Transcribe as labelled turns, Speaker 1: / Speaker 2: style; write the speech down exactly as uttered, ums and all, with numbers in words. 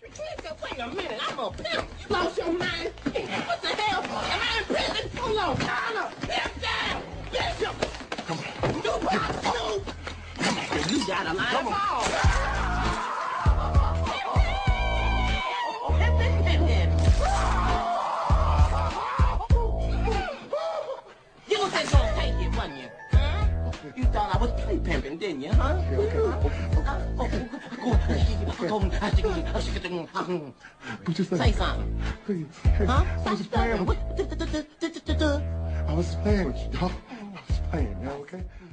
Speaker 1: Wait a minute, I'm a pimp. You lost your mind? What the hell? Am I in prison? Hold on, Tyler. Pimp down. Bishop. Come on. You pop, Snoop. Come on. You got a line of ball. Pimp it, pimp it. You was just gonna take it, wasn't you? Huh? You thought I was play pimping, didn't you, huh?
Speaker 2: Yeah, okay. What you say?
Speaker 1: Say something.
Speaker 2: Please.
Speaker 1: Huh?
Speaker 2: I was just playing. I was just playing with you, dog. I was playing, man, okay?